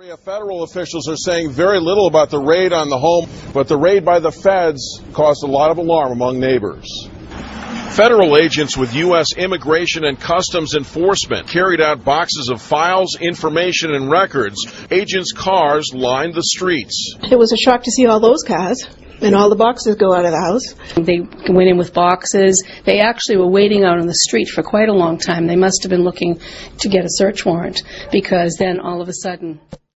Federal officials are saying very little about the raid on the home, but the raid by the feds caused a lot of alarm among neighbors. Federal agents with U.S. Immigration and Customs Enforcement carried out boxes of files, information, and records. Agents' cars lined the streets. It was a shock to see all those cars and all the boxes go out of the house. They went in with boxes. They actually were waiting out on the street for quite a long time. They must have been looking to get a search warrant, because then all of a sudden